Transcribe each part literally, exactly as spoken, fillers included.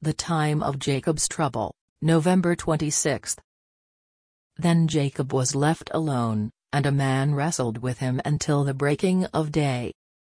The time of Jacob's trouble, November twenty-sixth. Then Jacob was left alone, and a man wrestled with him until the breaking of day.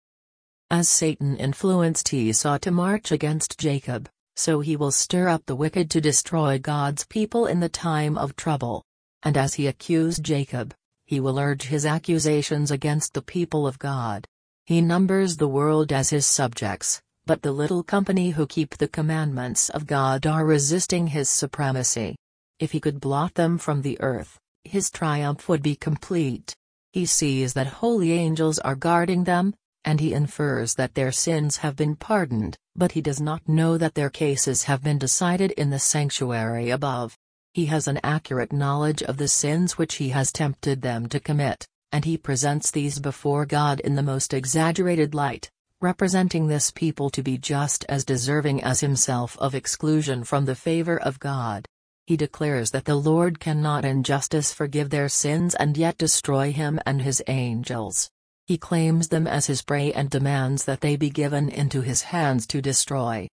As Satan influenced Esau to march against Jacob, so he will stir up the wicked to destroy God's people in the time of trouble. And as he accused Jacob, he will urge his accusations against the people of God. He numbers the world as his subjects, but the little company who keep the commandments of God are resisting his supremacy. If he could blot them from the earth, his triumph would be complete. He sees that holy angels are guarding them, and he infers that their sins have been pardoned, but he does not know that their cases have been decided in the sanctuary above. He has an accurate knowledge of the sins which he has tempted them to commit, and he presents these before God in the most exaggerated light, representing this people to be just as deserving as himself of exclusion from the favor of God. He declares that the Lord cannot in justice forgive their sins and yet destroy him and his angels. He claims them as his prey and demands that they be given into his hands to destroy.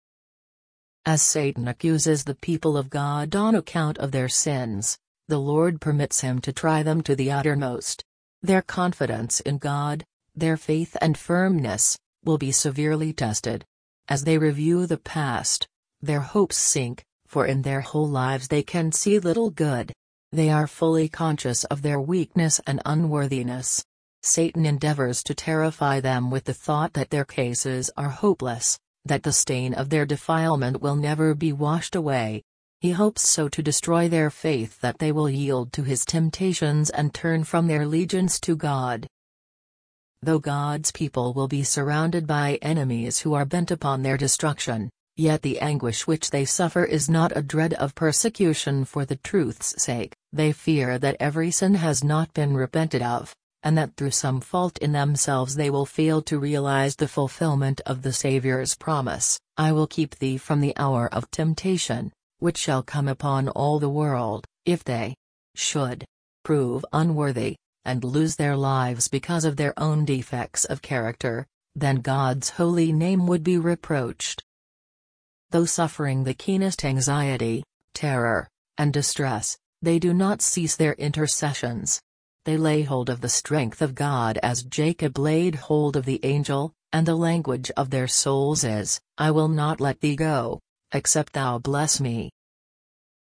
As Satan accuses the people of God on account of their sins, the Lord permits him to try them to the uttermost. Their confidence in God, their faith and firmness, will be severely tested. As they review the past, their hopes sink, for in their whole lives they can see little good. They are fully conscious of their weakness and unworthiness. Satan endeavors to terrify them with the thought that their cases are hopeless, that the stain of their defilement will never be washed away. He hopes so to destroy their faith that they will yield to his temptations and turn from their allegiance to God. Though God's people will be surrounded by enemies who are bent upon their destruction, yet the anguish which they suffer is not a dread of persecution for the truth's sake. They fear that every sin has not been repented of, and that through some fault in themselves they will fail to realize the fulfillment of the Savior's promise, "I will keep thee from the hour of temptation, which shall come upon all the world." If they should prove unworthy, and lose their lives because of their own defects of character, then God's holy name would be reproached. Though suffering the keenest anxiety, terror, and distress, they do not cease their intercessions. They lay hold of the strength of God as Jacob laid hold of the angel, and the language of their souls is, "I will not let thee go, except thou bless me."